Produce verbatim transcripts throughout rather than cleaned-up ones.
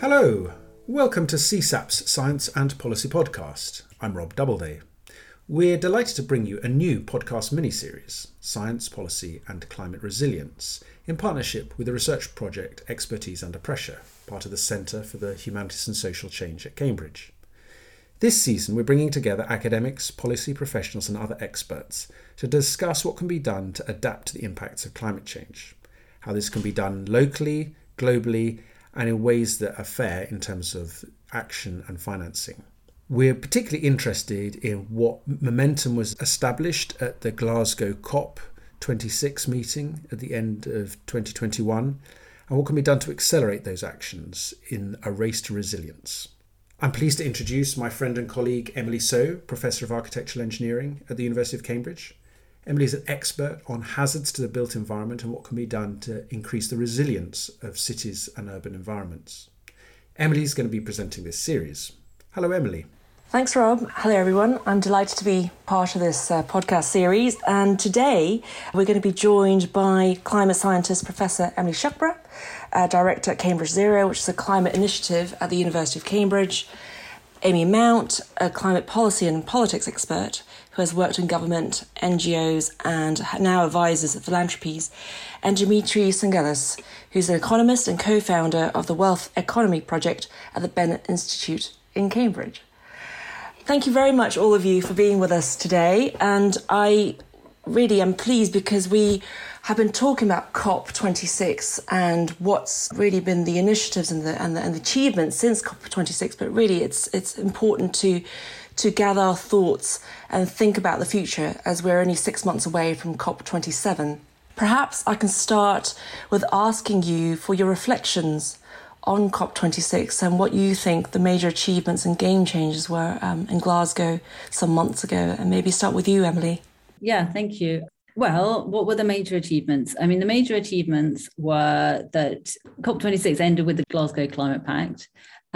Hello, welcome to C SAP's Science and Policy Podcast. I'm Rob Doubleday. We're delighted to bring you a new podcast mini-series, Science, Policy and Climate Resilience, in partnership with the research project Expertise Under Pressure, part of the Centre for the Humanities and Social Change at Cambridge. This season we're bringing together academics, policy professionals and other experts to discuss what can be done to adapt to the impacts of climate change, how this can be done locally, globally and in ways that are fair in terms of action and financing. We're particularly interested in what momentum was established at the Glasgow COP twenty-six meeting at the end of twenty twenty-one and what can be done to accelerate those actions in a race to resilience. I'm pleased to introduce my friend and colleague Emily So, Professor of Architectural Engineering at the University of Cambridge. Emily is an expert on hazards to the built environment and what can be done to increase the resilience of cities and urban environments. Emily is going to be presenting this series. Hello, Emily. Thanks, Rob. Hello, everyone. I'm delighted to be part of this uh, podcast series. And today we're going to be joined by climate scientist Professor Emily Shuckburgh, uh, Director at Cambridge Zero, which is a climate initiative at the University of Cambridge, Amy Mount, a climate policy and politics expert who has worked in government, N G Os and now advises philanthropies, and Dimitri Tsoukalos, who's an economist and co-founder of the Wealth Economy Project at the Bennett Institute in Cambridge. Thank you very much, all of you, for being with us today. And I really am pleased because we have been talking about COP twenty-six and what's really been the initiatives and the, and the, and the achievements since COP twenty-six. But really, it's it's important to to gather our thoughts and think about the future as we're only six months away from COP twenty-seven. Perhaps I can start with asking you for your reflections on COP twenty-six and what you think the major achievements and game changers were um, in Glasgow some months ago. And maybe start with you, Emily. Yeah, thank you. Well, what were the major achievements? I mean, the major achievements were that COP twenty-six ended with the Glasgow Climate Pact,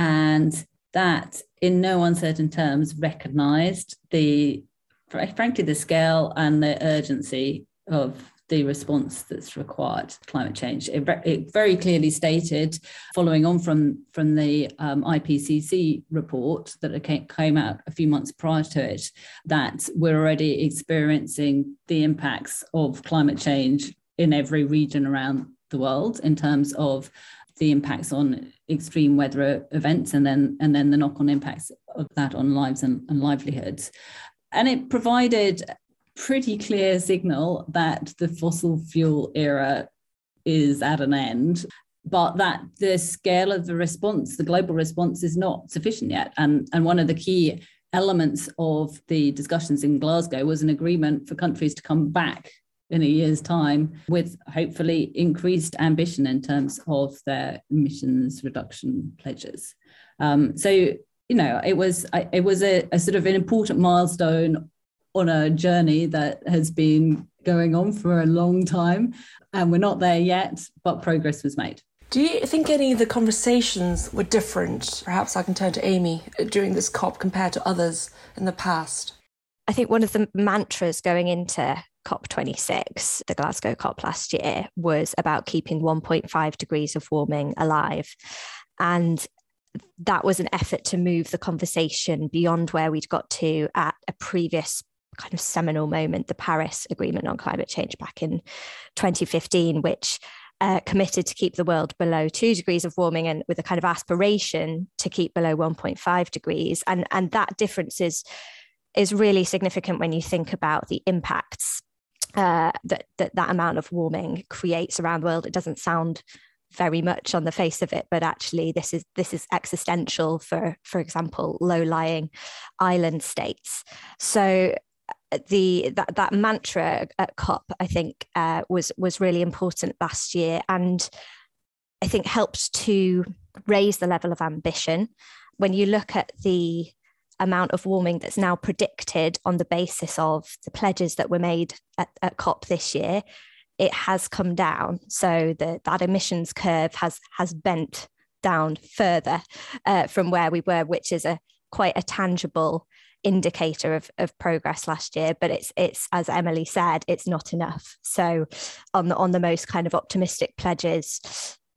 and that in no uncertain terms recognised the, frankly, the scale and the urgency of the response that's required to climate change. It, it very clearly stated, following on from, from the um, I P C C report that came, came out a few months prior to it, that we're already experiencing the impacts of climate change in every region around the world in terms of the impacts on extreme weather events and then, and then the knock-on impacts of that on lives and, and livelihoods. And it provided pretty clear signal that the fossil fuel era is at an end, but that the scale of the response, the global response, is not sufficient yet. And, and one of the key elements of the discussions in Glasgow was an agreement for countries to come back in a year's time with hopefully increased ambition in terms of their emissions reduction pledges. Um, so, you know, it was it was a, a sort of an important milestone on a journey that has been going on for a long time, and we're not there yet, but progress was made. Do you think any of the conversations were different? Perhaps I can turn to Amy during this COP compared to others in the past. I think one of the mantras going into COP twenty-six, the Glasgow COP last year, was about keeping one point five degrees of warming alive. And that was an effort to move the conversation beyond where we'd got to at a previous kind of seminal moment, the Paris Agreement on Climate Change back in twenty fifteen, which uh, committed to keep the world below two degrees of warming and with a kind of aspiration to keep below one point five degrees. And, and that difference is, is really significant when you think about the impacts uh, that, that that amount of warming creates around the world. It doesn't sound very much on the face of it, but actually this is this is existential for, for example, low-lying island states. So the that, that mantra at COP, I think, uh, was was really important last year, and I think helped to raise the level of ambition. When you look at the amount of warming that's now predicted on the basis of the pledges that were made at, at COP this year, it has come down. So the, that emissions curve has has bent down further uh, from where we were, which is a quite a tangible indicator of, of progress last year. But it's it's as Emily said, it's not enough. So on the on the most kind of optimistic pledges,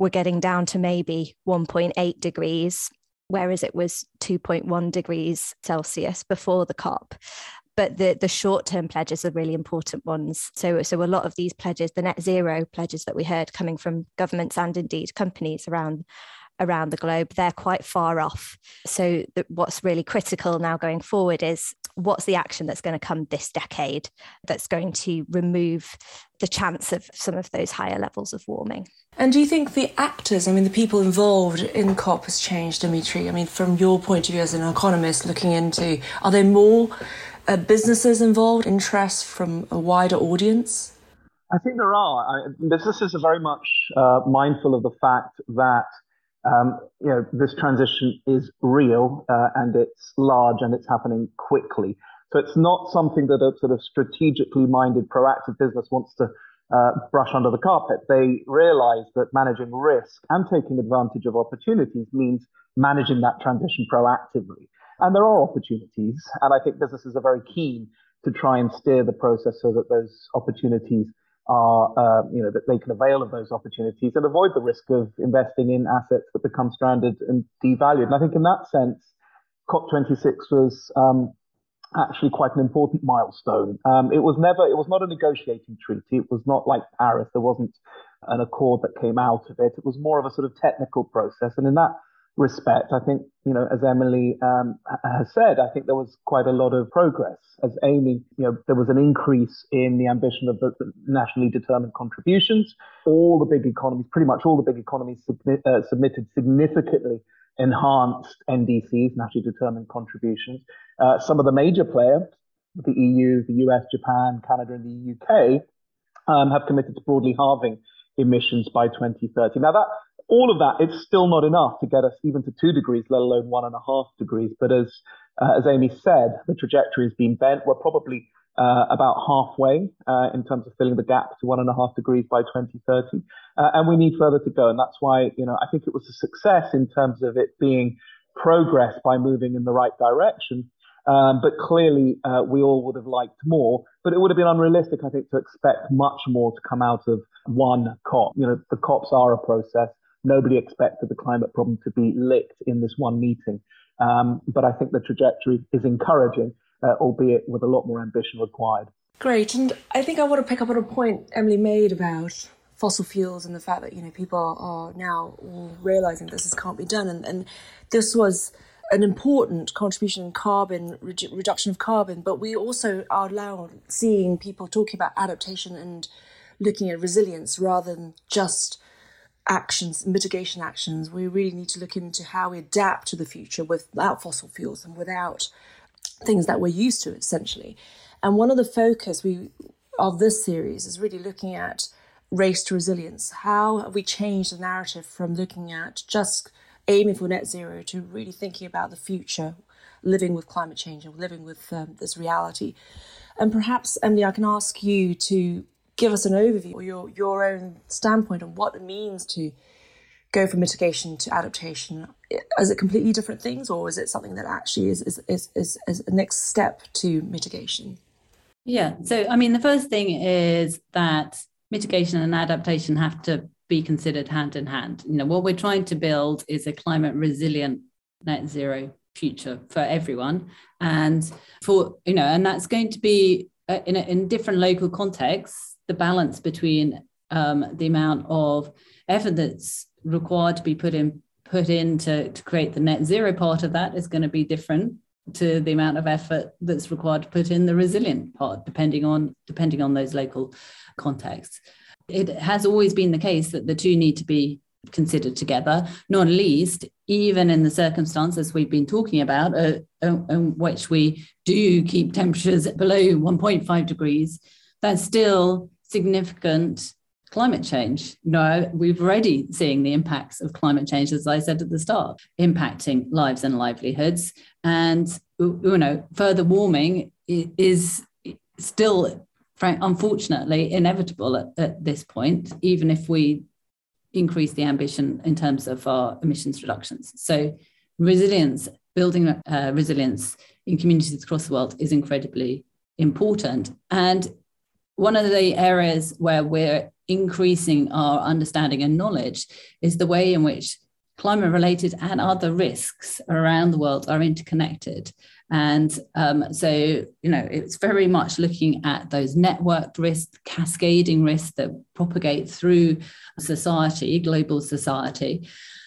we're getting down to maybe one point eight degrees, whereas it was two point one degrees Celsius before the COP. But the, the short-term pledges are really important ones. So, so a lot of these pledges, the net zero pledges that we heard coming from governments and indeed companies around, around the globe, they're quite far off. So the, what's really critical now going forward is what's the action that's going to come this decade that's going to remove the chance of some of those higher levels of warming. And do you think the actors, I mean, the people involved in COP has changed, Dimitri? I mean, from your point of view as an economist looking into, are there more uh, businesses involved, interest from a wider audience? I think there are. I, businesses are very much uh, mindful of the fact that Um, you know, this transition is real uh, and it's large and it's happening quickly. So it's not something that a sort of strategically minded, proactive business wants to uh, brush under the carpet. They realize that managing risk and taking advantage of opportunities means managing that transition proactively. And there are opportunities. And I think businesses are very keen to try and steer the process so that those opportunities are, uh, you know, that they can avail of those opportunities and avoid the risk of investing in assets that become stranded and devalued. And I think in that sense, COP twenty-six was um, actually quite an important milestone. Um, it was never, it was not a negotiating treaty. It was not like Paris. There wasn't an accord that came out of it. It was more of a sort of technical process. And in that respect, I think, you know, as Emily um, has said, I think there was quite a lot of progress. As Amy, you know, there was an increase in the ambition of the, the nationally determined contributions. All the big economies, pretty much all the big economies submit, uh, submitted significantly enhanced N D Cs, nationally determined contributions. Uh, some of the major players, the E U, the U S, Japan, Canada, and the U K, um, have committed to broadly halving emissions by twenty thirty. Now, that all of that, it's still not enough to get us even to two degrees, let alone one and a half degrees. But as uh, as Amy said, the trajectory has been bent. We're probably uh, about halfway uh, in terms of filling the gap to one and a half degrees by twenty thirty. Uh, and we need further to go. And that's why, you know, I think it was a success in terms of it being progress by moving in the right direction. Um, but clearly, uh, we all would have liked more. But it would have been unrealistic, I think, to expect much more to come out of one COP. You know, the COPs are a process. Nobody expected the climate problem to be licked in this one meeting. Um, but I think the trajectory is encouraging, uh, albeit with a lot more ambition required. Great. And I think I want to pick up on a point Emily made about fossil fuels and the fact that, you know, people are now all realising this is, can't be done. And, and this was an important contribution in carbon, redu- reduction of carbon, but we also are now seeing people talking about adaptation and looking at resilience rather than just actions, mitigation actions. We really need to look into how we adapt to the future without fossil fuels and without things that we're used to, essentially. And one of the focus we of this series is really looking at race to resilience. How have we changed the narrative from looking at just aiming for net zero to really thinking about the future, living with climate change and living with um, this reality? And perhaps, Emily, I can ask you to give us an overview or your, your own standpoint on what it means to go from mitigation to adaptation. Is it completely different things, or is it something that actually is, is, is, is, is a next step to mitigation? Yeah, so I mean, the first thing is that mitigation and adaptation have to be considered hand in hand. You know, what we're trying to build is a climate resilient net zero future for everyone. And for, you know, and that's going to be uh, in, a, in different local contexts, the balance between um, the amount of effort that's required to be put in put in to, to create the net zero part of that is going to be different to the amount of effort that's required to put in the resilient part, depending on depending on those local contexts. It has always been the case that the two need to be considered together, not least even in the circumstances we've been talking about, uh, in which we do keep temperatures below one point five degrees. That's still significant climate change. You know, we've already seeing the impacts of climate change, as I said at the start, impacting lives and livelihoods. And, you know, further warming is still, unfortunately, inevitable at, at this point, even if we increase the ambition in terms of our emissions reductions. So resilience, building uh, resilience in communities across the world is incredibly important. And one of the areas where we're increasing our understanding and knowledge is the way in which climate-related and other risks around the world are interconnected. And um, so, you know, it's very much looking at those networked risks, cascading risks that propagate through society, global society.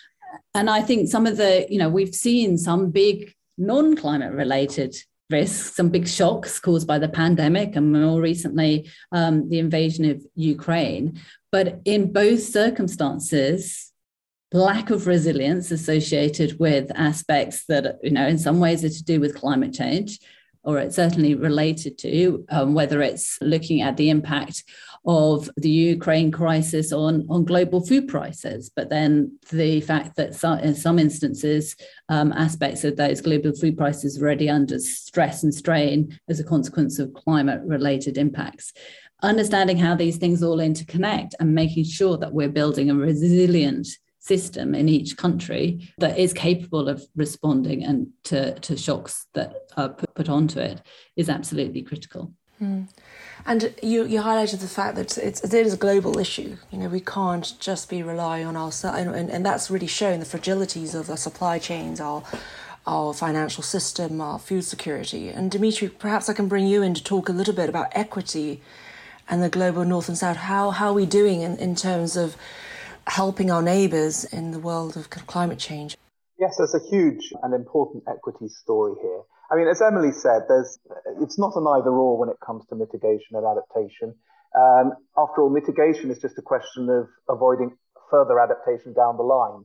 And I think some of the, you know, we've seen some big non-climate related risks, some big shocks caused by the pandemic and more recently um, the invasion of Ukraine. But in both circumstances, lack of resilience associated with aspects that, you know, in some ways are to do with climate change, or it's certainly related to, um, whether it's looking at the impact of the Ukraine crisis on, on global food prices, but then the fact that some, in some instances, um, aspects of those global food prices are already under stress and strain as a consequence of climate-related impacts. Understanding how these things all interconnect and making sure that we're building a resilient system in each country that is capable of responding and to, to shocks that are put, put onto it is absolutely critical. Mm. And you, you highlighted the fact that it's, it is a global issue. You know, we can't just be relying on ourselves, and, and, and that's really showing the fragilities of the supply chains, our, our financial system, our food security. And Dimitri, perhaps I can bring you in to talk a little bit about equity and the global north and south. How, how are we doing in, in terms of helping our neighbours in the world of climate change? Yes, there's a huge and important equity story here. I mean, as Emily said, there's it's not an either-or when it comes to mitigation and adaptation. Um, after all, mitigation is just a question of avoiding further adaptation down the line.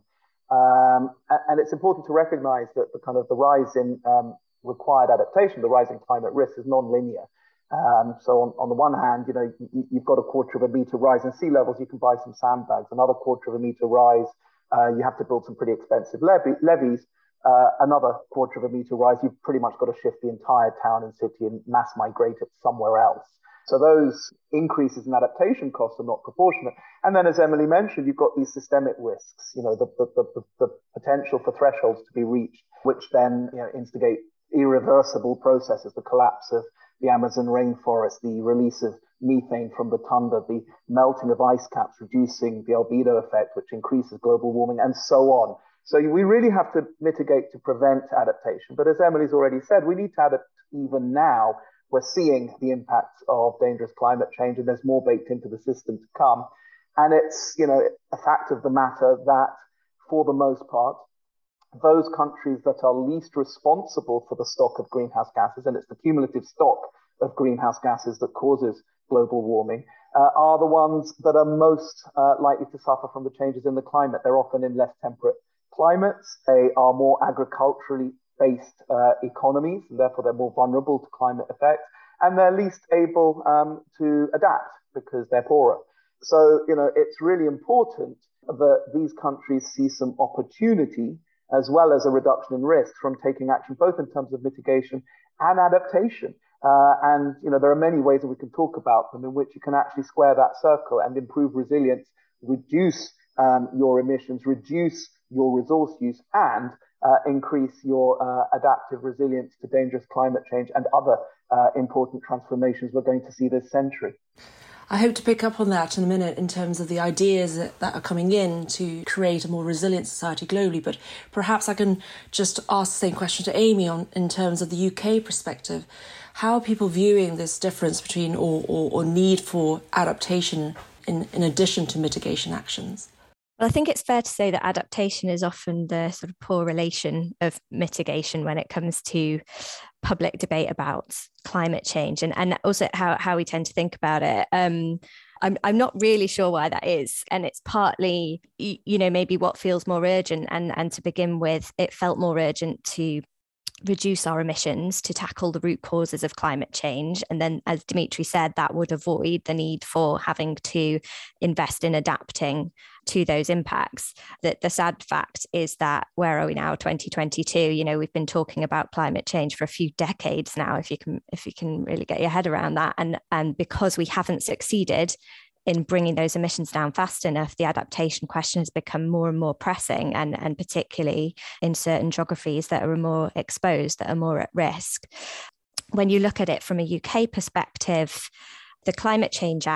Um, and, and it's important to recognise that the kind of the rise in um, required adaptation, the rise in climate risk is non-linear. Um, so on, on the one hand, you know, you, you've got a quarter of a metre rise in sea levels, you can buy some sandbags. Another quarter of a metre rise, uh, you have to build some pretty expensive levy, levees. Uh, another quarter of a metre rise, you've pretty much got to shift the entire town and city and mass migrate it somewhere else. So those increases in adaptation costs are not proportionate. And then, as Emily mentioned, you've got these systemic risks, you know, the, the, the, the potential for thresholds to be reached, which then, you know, instigate irreversible processes, the collapse of the Amazon rainforest, the release of methane from the tundra, the melting of ice caps, reducing the albedo effect, which increases global warming, and so on. So we really have to mitigate to prevent adaptation. But as Emily's already said, we need to adapt even now. We're seeing the impacts of dangerous climate change, and there's more baked into the system to come. And it's, you know, a fact of the matter that, for the most part, those countries that are least responsible for the stock of greenhouse gases, and it's the cumulative stock of greenhouse gases that causes global warming, uh, are the ones that are most uh, likely to suffer from the changes in the climate. They're often in less temperate climates. They are more agriculturally based uh, economies, and therefore they're more vulnerable to climate effects, and they're least able um, to adapt because they're poorer. So, you know, it's really important that these countries see some opportunity as well as a reduction in risk from taking action, both in terms of mitigation and adaptation. Uh, and, you know, there are many ways that we can talk about them in which you can actually square that circle and improve resilience, reduce um, your emissions, reduce your resource use, and uh, increase your uh, adaptive resilience to dangerous climate change and other uh, important transformations we're going to see this century. I hope to pick up on that in a minute in terms of the ideas that, that are coming in to create a more resilient society globally. But perhaps I can just ask the same question to Amy on in terms of the U K perspective. How are people viewing this difference between or, or, or need for adaptation in, in addition to mitigation actions? Well, I think it's fair to say that adaptation is often the sort of poor relation of mitigation when it comes to public debate about climate change, and, and also how, how we tend to think about it. Um, I'm I'm not really sure why that is. And it's partly, you know, maybe what feels more urgent. And, and to begin with, it felt more urgent to reduce our emissions to tackle the root causes of climate change. And then, as Dimitri said, that would avoid the need for having to invest in adapting to those impacts. That the sad fact is that where are we now, twenty twenty-two? You know, we've been talking about climate change for a few decades now, if you can if you can really get your head around that. And, and because we haven't succeeded in bringing those emissions down fast enough, the adaptation question has become more and more pressing, and, and particularly in certain geographies that are more exposed, that are more at risk. When you look at it from a U K perspective, the Climate Change Act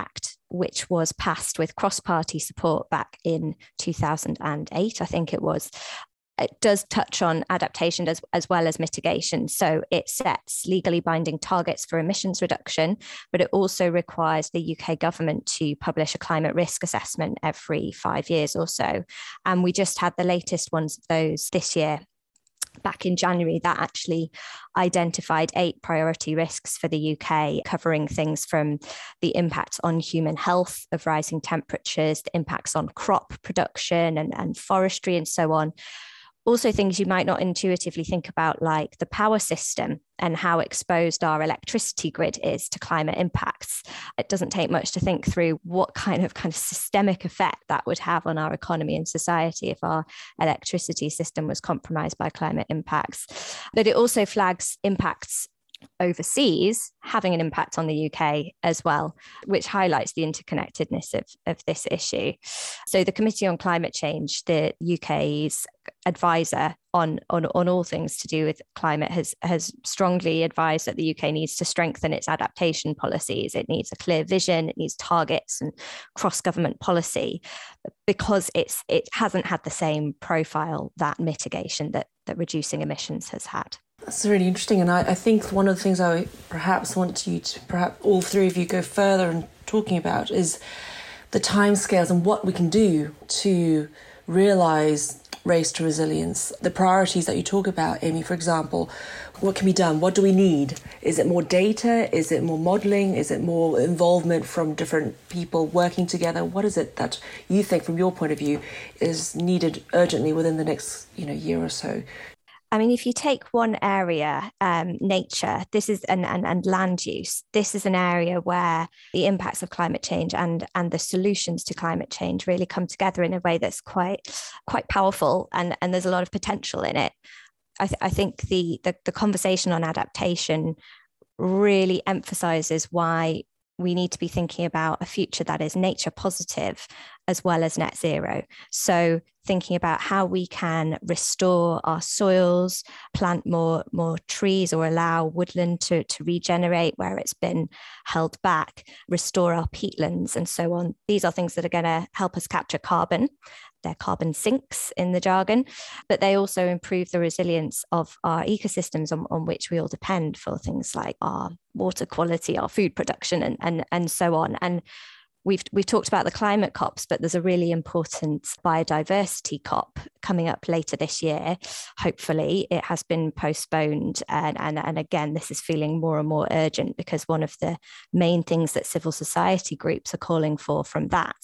which was passed with cross-party support back in two thousand eight, I think it was. It does touch on adaptation as, as well as mitigation. So it sets legally binding targets for emissions reduction, but it also requires the U K government to publish a climate risk assessment every five years or so. And we just had the latest ones of those this year. Back in January, that actually identified eight priority risks for the U K, covering things from the impacts on human health of rising temperatures, the impacts on crop production and, and forestry and so on. Also things you might not intuitively think about, like the power system and how exposed our electricity grid is to climate impacts. It doesn't take much to think through what kind of kind of systemic effect that would have on our economy and society if our electricity system was compromised by climate impacts. But it also flags impacts overseas having an impact on the U K as well, which highlights the interconnectedness of, of this issue. So the Committee on Climate Change, the U K's advisor on, on, on all things to do with climate, has, has strongly advised that the U K needs to strengthen its adaptation policies. It needs a clear vision, it needs targets and cross-government policy, because it's it hasn't had the same profile that mitigation, that, that reducing emissions has had. That's really interesting. And I, I think one of the things I perhaps want you to, perhaps all three of you go further in talking about is the timescales and what we can do to realise race to resilience. The priorities that you talk about, Amy, for example, what can be done? What do we need? Is it more data? Is it more modelling? Is it more involvement from different people working together? What is it that you think, from your point of view, is needed urgently within the next, you know, year or so? I mean, if you take one area, um, nature, this is and, and, and land use, this is an area where the impacts of climate change and, and the solutions to climate change really come together in a way that's quite quite powerful, and, and there's a lot of potential in it. I, th- I think the, the the conversation on adaptation really emphasises why we need to be thinking about a future that is nature positive as well as net zero. So thinking about how we can restore our soils, plant more, more trees, or allow woodland to, to regenerate where it's been held back, restore our peatlands and so on. These are things that are going to help us capture carbon. They're carbon sinks in the jargon, but they also improve the resilience of our ecosystems on, on which we all depend for things like our water quality, our food production, and, and, and so on. And We've we've talked about the climate COPs, but there's a really important biodiversity COP coming up later this year. Hopefully, it has been postponed, and, and, and again, this is feeling more and more urgent, because one of the main things that civil society groups are calling for from that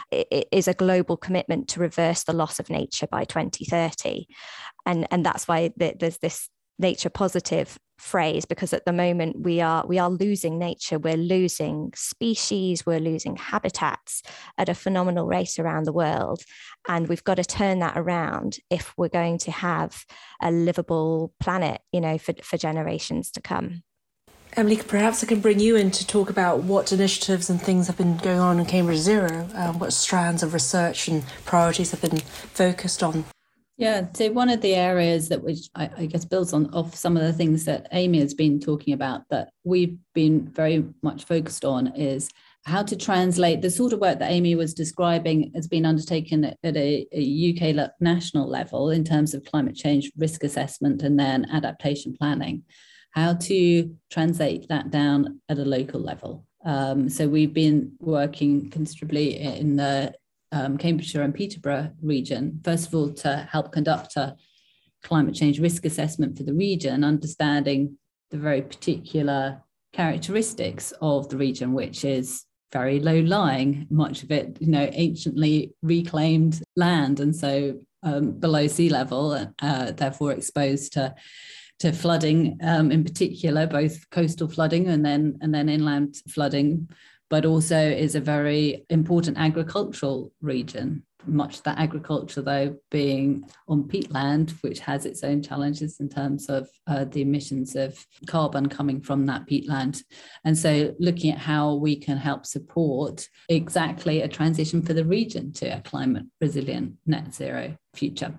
is a global commitment to reverse the loss of nature by twenty thirty, and and that's why there's this nature positive phrase, because at the moment we are we are losing nature, we're losing species, we're losing habitats at a phenomenal rate around the world, and we've got to turn that around if we're going to have a livable planet, you know, for, for generations to come. Emily, perhaps I can bring you in to talk about what initiatives and things have been going on in Cambridge Zero, um, what strands of research and priorities have been focused on. Yeah, so one of the areas that which I, I guess builds on off some of the things that Amy has been talking about that we've been very much focused on is how to translate the sort of work that Amy was describing has been undertaken at, at a, a U K le- national level in terms of climate change risk assessment and then adaptation planning, how to translate that down at a local level. Um, so we've been working considerably in the Um, Cambridgeshire and Peterborough region, first of all, to help conduct a climate change risk assessment for the region, understanding the very particular characteristics of the region, which is very low-lying, much of it, you know, anciently reclaimed land, and so um, below sea level, uh, therefore exposed to to flooding, um, in particular, both coastal flooding and then and then inland flooding, but also is a very important agricultural region, much of that agriculture, though, being on peatland, which has its own challenges in terms of uh, the emissions of carbon coming from that peatland. And so looking at how we can help support exactly a transition for the region to a climate resilient net zero future.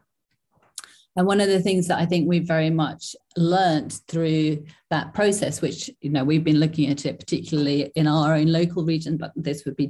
And one of the things that I think we've very much learnt through that process, which, you know, we've been looking at it particularly in our own local region, but this would be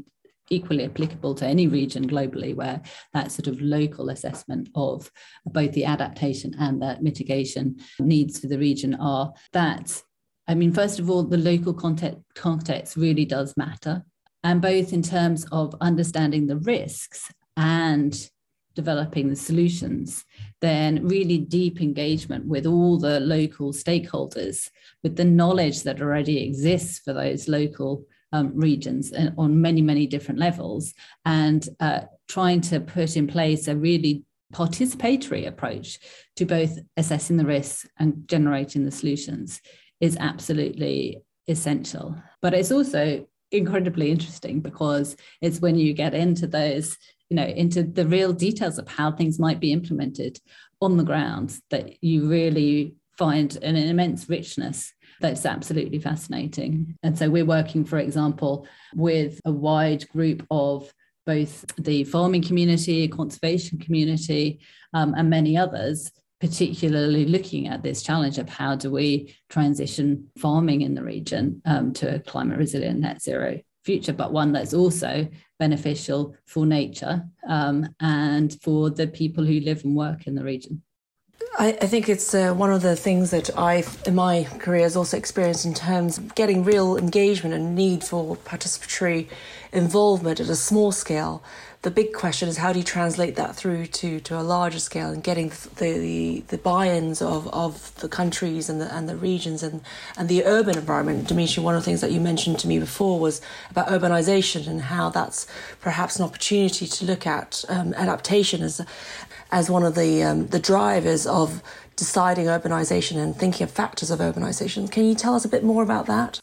equally applicable to any region globally, where that sort of local assessment of both the adaptation and the mitigation needs for the region are that, I mean, first of all, the local context, context really does matter. And both in terms of understanding the risks and developing the solutions, then really deep engagement with all the local stakeholders, with the knowledge that already exists for those local um, regions and on many, many different levels, and uh, trying to put in place a really participatory approach to both assessing the risks and generating the solutions is absolutely essential. But it's also incredibly interesting because it's when you get into those, you know, into the real details of how things might be implemented on the ground that you really find an immense richness that's absolutely fascinating. And so we're working, for example, with a wide group of both the farming community, conservation community, um, and many others, particularly looking at this challenge of how do we transition farming in the region um, to a climate resilient net zero future, but one that's also beneficial for nature um, and for the people who live and work in the region. I, I think it's uh, one of the things that I've, in my career, has also experienced in terms of getting real engagement and need for participatory involvement at a small scale. The big question is how do you translate that through to, to a larger scale and getting the the, the buy-ins of, of the countries and the and the regions and, and the urban environment. Demetria, one of the things that you mentioned to me before was about urbanization and how that's perhaps an opportunity to look at um, adaptation as as one of the um, the drivers of deciding urbanization and thinking of factors of urbanization. Can you tell us a bit more about that?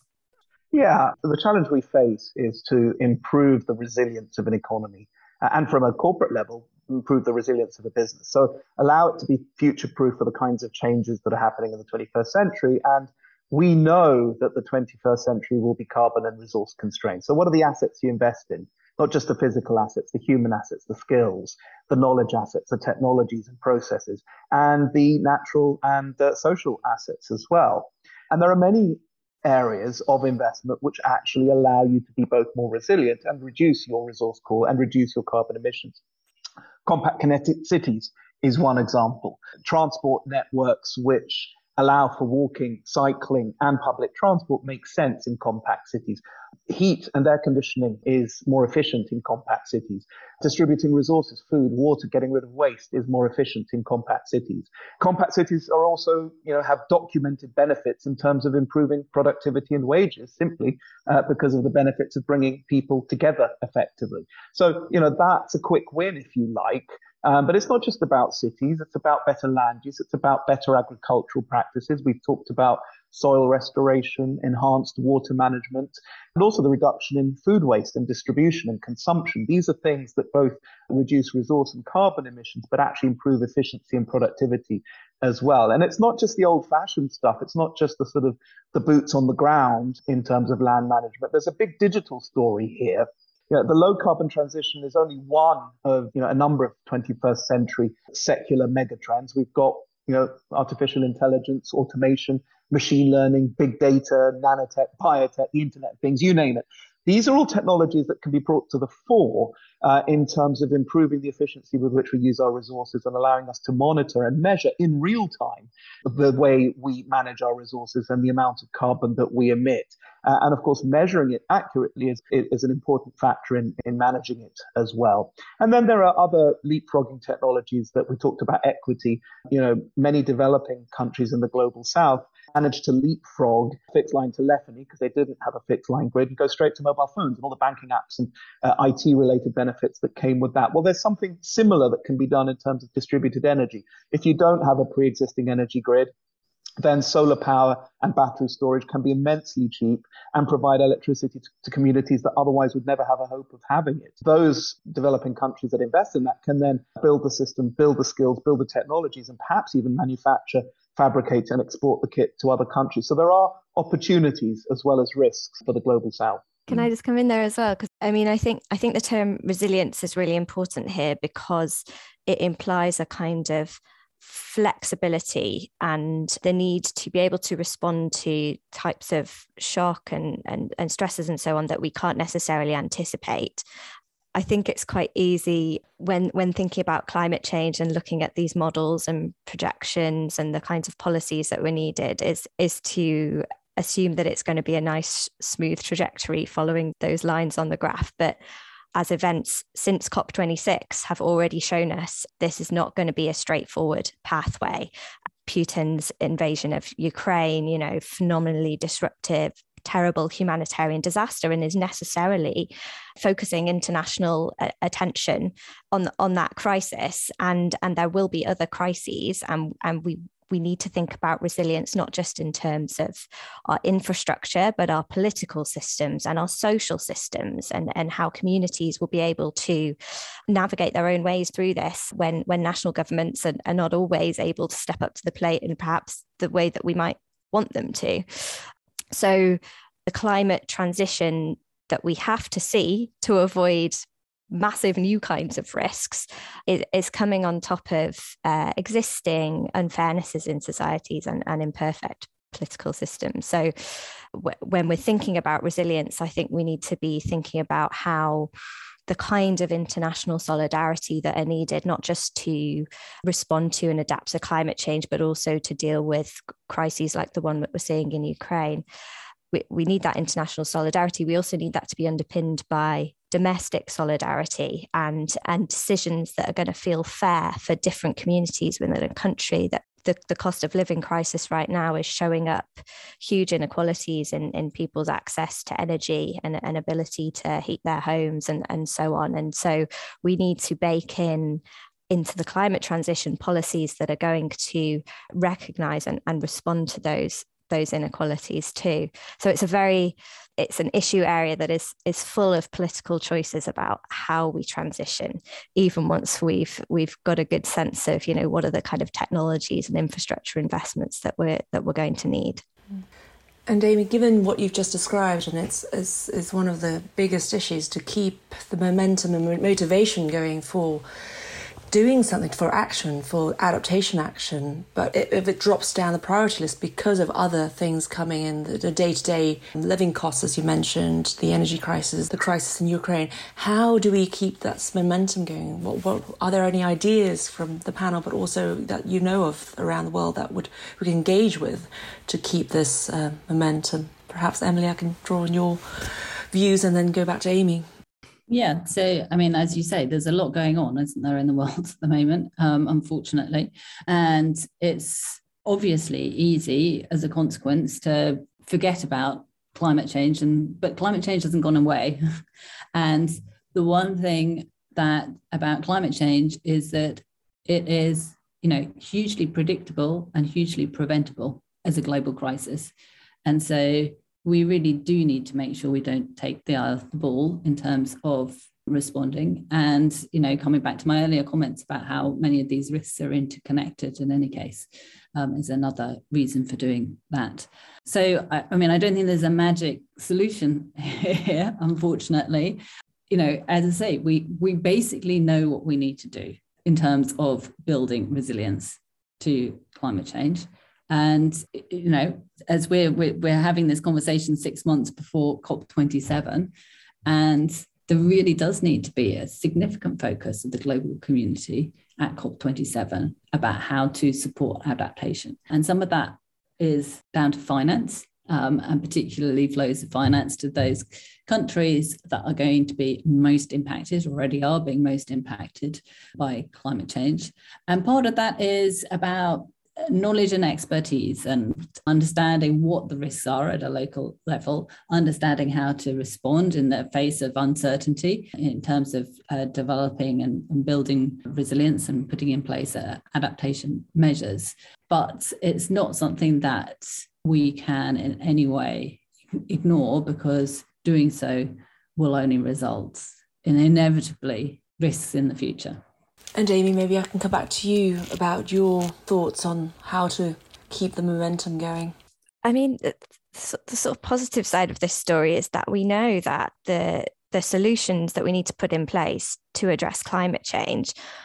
Yeah, the challenge we face is to improve the resilience of an economy. And from a corporate level, improve the resilience of a business. So allow it to be future-proof for the kinds of changes that are happening in the twenty-first century. And we know that the twenty-first century will be carbon and resource constrained. So what are the assets you invest in? Not just the physical assets, the human assets, the skills, the knowledge assets, the technologies and processes, and the natural and uh, social assets as well. And there are many areas of investment which actually allow you to be both more resilient and reduce your resource core and reduce your carbon emissions. Compact connected cities is one example. Transport networks which allow for walking, cycling, and public transport make sense in compact cities. Heat and air conditioning is more efficient in compact cities. Distributing resources, food, water, getting rid of waste is more efficient in compact cities. Compact cities are also, you know, have documented benefits in terms of improving productivity and wages, simply uh, because of the benefits of bringing people together effectively. So, you know, that's a quick win, if you like. Um, but it's not just about cities. It's about better land use. It's about better agricultural practices. We've talked about soil restoration, enhanced water management, and also the reduction in food waste and distribution and consumption. These are things that both reduce resource and carbon emissions, but actually improve efficiency and productivity as well. And it's not just the old-fashioned stuff. It's not just the sort of the boots on the ground in terms of land management. There's a big digital story here. You know, the low carbon transition is only one of, you know, a number of twenty-first century secular megatrends. We've got, you know, artificial intelligence, automation, machine learning, big data, nanotech, biotech, the Internet of Things, you name it. These are all technologies that can be brought to the fore uh, in terms of improving the efficiency with which we use our resources and allowing us to monitor and measure in real time the way we manage our resources and the amount of carbon that we emit. Uh, and of course, measuring it accurately is, is an important factor in, in managing it as well. And then there are other leapfrogging technologies that we talked about, equity. You know, many developing countries in the global south managed to leapfrog fixed line telephony because they didn't have a fixed line grid and go straight to mobile phones and all the banking apps and uh, I T related benefits that came with that. Well, there's something similar that can be done in terms of distributed energy. If you don't have a pre-existing energy grid, then solar power and battery storage can be immensely cheap and provide electricity to, to communities that otherwise would never have a hope of having it. Those developing countries that invest in that can then build the system, build the skills, build the technologies, and perhaps even manufacture, fabricate, and export the kit to other countries. So there are opportunities as well as risks for the global south. Can I just come in there as well? Because I mean, I think I think the term resilience is really important here because it implies a kind of flexibility and the need to be able to respond to types of shock and, and, and stresses and so on that we can't necessarily anticipate. I think it's quite easy when when thinking about climate change and looking at these models and projections and the kinds of policies that were needed is, is to assume that it's going to be a nice, smooth trajectory following those lines on the graph. But as events since COP twenty-six have already shown us, this is not going to be a straightforward pathway. Putin's invasion of Ukraine, you know, phenomenally disruptive, terrible humanitarian disaster, and is necessarily focusing international uh, attention on on that crisis. And and there will be other crises, and and we we need to think about resilience not just in terms of our infrastructure, but our political systems and our social systems, and and how communities will be able to navigate their own ways through this when when national governments are, are not always able to step up to the plate in perhaps the way that we might want them to. So the climate transition that we have to see to avoid massive new kinds of risks is, is coming on top of uh, existing unfairnesses in societies and, and imperfect political systems. So w- when we're thinking about resilience, I think we need to be thinking about how the kind of international solidarity that are needed, not just to respond to and adapt to climate change, but also to deal with crises like the one that we're seeing in Ukraine. We, we need that international solidarity. We also need that to be underpinned by domestic solidarity and, and decisions that are going to feel fair for different communities within a country. That the, the cost of living crisis right now is showing up huge inequalities in, in people's access to energy and, and ability to heat their homes and, and so on. And so we need to bake in into the climate transition policies that are going to recognise and, and respond to those those inequalities too. So it's a very, it's an issue area that is is full of political choices about how we transition, even once we've we've got a good sense of, you know, what are the kind of technologies and infrastructure investments that we're that we're going to need. And Amy, given what you've just described, and it's, it's, it's one of the biggest issues to keep the momentum and motivation going for doing something, for action, for adaptation action, but if it drops down the priority list because of other things coming in, the day-to-day living costs, as you mentioned, the energy crisis, the crisis in Ukraine, how do we keep that momentum going? What, what are there any ideas from the panel, but also that you know of around the world that would we can engage with to keep this uh, momentum? Perhaps, Emily, I can draw on your views and then go back to Amy. Yeah, so I mean, as you say, there's a lot going on, isn't there, in the world at the moment, um, unfortunately. And it's obviously easy as a consequence to forget about climate change, and but climate change hasn't gone away. And the one thing that about climate change is that it is, you know, hugely predictable and hugely preventable as a global crisis. And so we really do need to make sure we don't take the eye off the ball in terms of responding. And, you know, coming back to my earlier comments about how many of these risks are interconnected in any case, um, is another reason for doing that. So, I, I mean, I don't think there's a magic solution here, unfortunately. You know, as I say, we we basically know what we need to do in terms of building resilience to climate change. And, you know, as we're, we're, we're having this conversation six months before COP twenty-seven, and there really does need to be a significant focus of the global community at COP twenty-seven about how to support adaptation. And some of that is down to finance, um, and particularly flows of finance to those countries that are going to be most impacted, already are being most impacted by climate change. And part of that is about knowledge and expertise and understanding what the risks are at a local level, understanding how to respond in the face of uncertainty in terms of uh, developing and, and building resilience and putting in place uh, adaptation measures. But it's not something that we can in any way ignore, because doing so will only result in inevitably risks in the future. And Amy, maybe I can come back to you about your thoughts on how to keep the momentum going. I mean, the, the sort of positive side of this story is that we know that the the solutions that we need to put in place to address climate change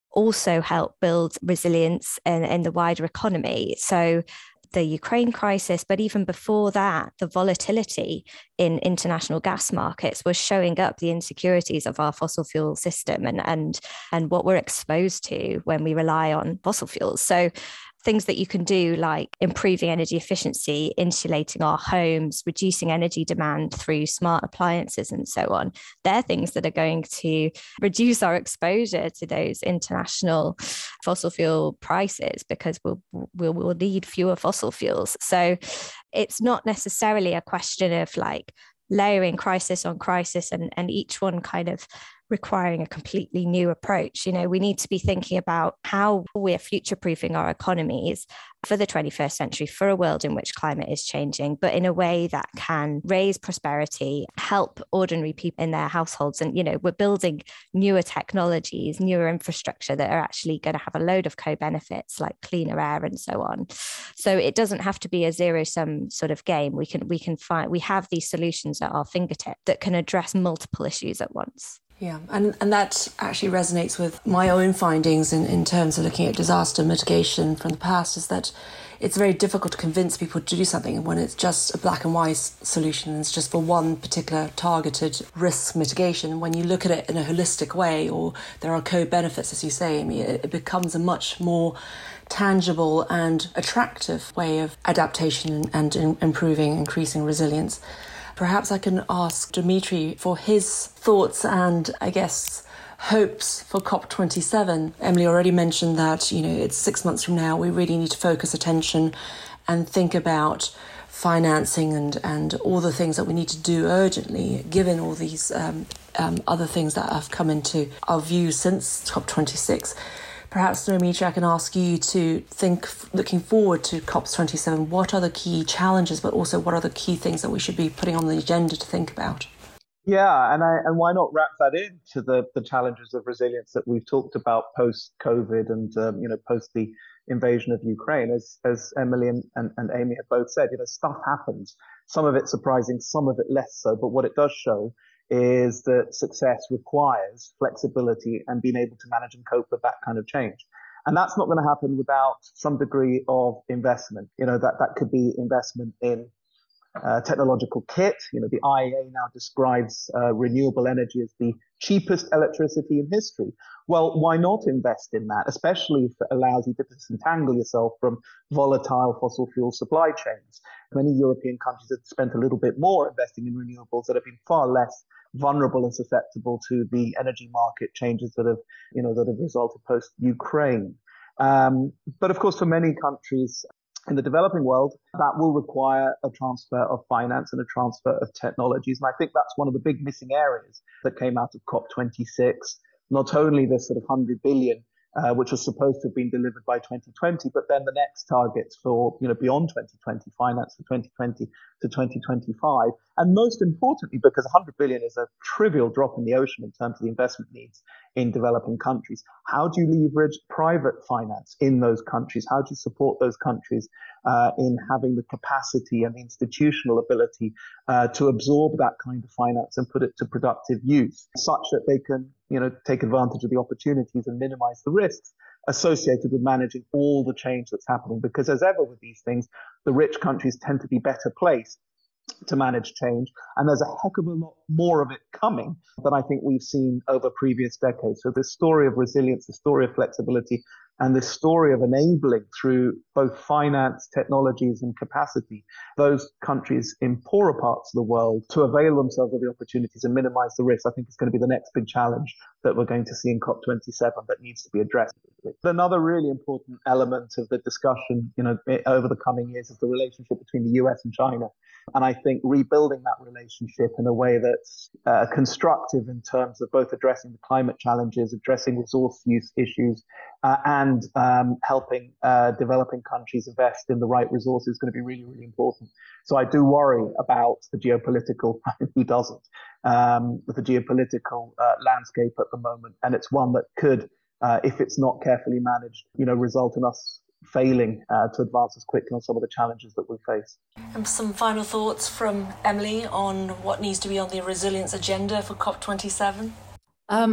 also help build resilience in, in the wider economy. So the Ukraine crisis, but even before that, the volatility in international gas markets was showing up the insecurities of our fossil fuel system and, and, and what we're exposed to when we rely on fossil fuels. So things that you can do like improving energy efficiency, insulating our homes, reducing energy demand through smart appliances and so on. They're things that are going to reduce our exposure to those international fossil fuel prices because we'll, we'll, we'll need fewer fossil fuels. So it's not necessarily a question of like layering crisis on crisis and, and each one kind of requiring a completely new approach. You know, we need to be thinking about how we're future-proofing our economies for the twenty-first century, for a world in which climate is changing, but in a way that can raise prosperity, help ordinary people in their households. And, you know, we're building newer technologies, newer infrastructure that are actually going to have a load of co-benefits like cleaner air and so on. So it doesn't have to be a zero-sum sort of game. We can, we can find, we have these solutions at our fingertips that can address multiple issues at once. Yeah, and, and that actually resonates with my own findings in, in terms of looking at disaster mitigation from the past, is that it's very difficult to convince people to do something when it's just a black and white solution and it's just for one particular targeted risk mitigation. When you look at it in a holistic way, or there are co-benefits, as you say, I mean, it, it becomes a much more tangible and attractive way of adaptation and in, improving, increasing resilience. Perhaps I can ask Dimitri for his thoughts and, I guess, hopes for COP twenty-seven. Emily already mentioned that, you know, it's six months from now. We really need to focus attention and think about financing and, and all the things that we need to do urgently, given all these um, um, other things that have come into our view since COP twenty-six. Perhaps, Dimitri, I can ask you to think, looking forward to COP twenty-seven, what are the key challenges, but also what are the key things that we should be putting on the agenda to think about? Yeah, and I, and why not wrap that into the, the challenges of resilience that we've talked about post-COVID and, um, you know, post the invasion of Ukraine. As as Emily and, and, and Amy have both said, you know, stuff happens. Some of it surprising, some of it less so. But what it does show is that success requires flexibility and being able to manage and cope with that kind of change. And that's not going to happen without some degree of investment. You know, that, that could be investment in uh, technological kit. You know, the I E A now describes uh, renewable energy as the cheapest electricity in history. Well, why not invest in that, especially if it allows you to disentangle yourself from volatile fossil fuel supply chains? Many European countries have spent a little bit more investing in renewables that have been far less vulnerable and susceptible to the energy market changes that have, you know, that have resulted post-Ukraine. Um, but of course, for many countries in the developing world, that will require a transfer of finance and a transfer of technologies. And I think that's one of the big missing areas that came out of COP twenty-six. Not only this sort of one hundred billion, uh, which was supposed to have been delivered by twenty twenty, but then the next targets for, you know, beyond twenty twenty, finance for twenty twenty to twenty twenty-five. And most importantly, because one hundred billion is a trivial drop in the ocean in terms of the investment needs in developing countries. How do you leverage private finance in those countries? How do you support those countries uh, in having the capacity and the institutional ability uh, to absorb that kind of finance and put it to productive use, such that they can, you know, take advantage of the opportunities and minimize the risks associated with managing all the change that's happening? Because as ever with these things, the rich countries tend to be better placed to manage change. And there's a heck of a lot more of it coming than I think we've seen over previous decades. So this story of resilience, the story of flexibility, and this story of enabling through both finance, technologies, and capacity those countries in poorer parts of the world to avail themselves of the opportunities and minimize the risks, I think is going to be the next big challenge that we're going to see in COP twenty-seven that needs to be addressed. Another really important element of the discussion, you know, over the coming years is the relationship between the U S and China. And I think rebuilding that relationship in a way that's uh, constructive in terms of both addressing the climate challenges, addressing resource use issues, uh, and um, helping uh, developing countries invest in the right resources is going to be really, really important. So I do worry about the geopolitical, who doesn't, um, the geopolitical uh, landscape at the moment. And it's one that could, uh, if it's not carefully managed, you know, result in us failing uh, to advance as quickly on some of the challenges that we face. And some final thoughts from Emily on what needs to be on the resilience agenda for COP twenty-seven? Um,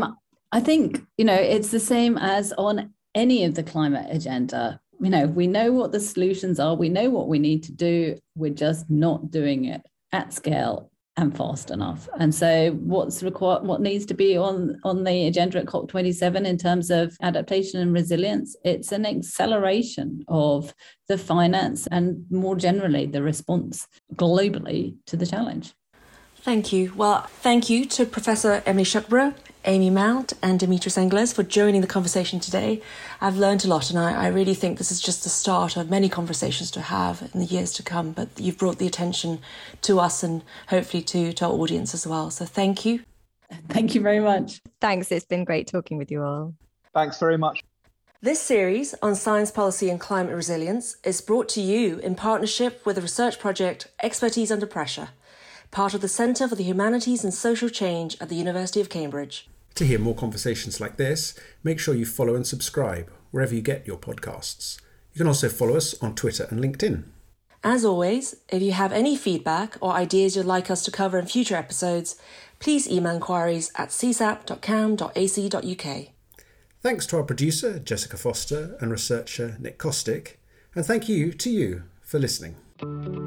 I think, you know, it's the same as on any of the climate agenda. You know, we know what the solutions are. We know what we need to do. We're just not doing it at scale and fast enough. And so what's required, what needs to be on, on the agenda at COP twenty-seven in terms of adaptation and resilience, it's an acceleration of the finance and more generally the response globally to the challenge. Thank you. Well, thank you to Professor Emily Shuckburgh, Amy Mount and Dimitris Engles for joining the conversation today. I've learned a lot, and I, I really think this is just the start of many conversations to have in the years to come, but you've brought the attention to us and hopefully to, to our audience as well. So thank you. Thank you very much. Thanks. It's been great talking with you all. Thanks very much. This series on science policy and climate resilience is brought to you in partnership with the research project Expertise Under Pressure, part of the Centre for the Humanities and Social Change at the University of Cambridge. To hear more conversations like this, make sure you follow and subscribe wherever you get your podcasts. You can also follow us on Twitter and LinkedIn. As always, if you have any feedback or ideas you'd like us to cover in future episodes, please email inquiries at c s a p dot cam dot a c dot u k. Thanks to our producer, Jessica Foster, and researcher, Nick Kostick. And thank you to you for listening.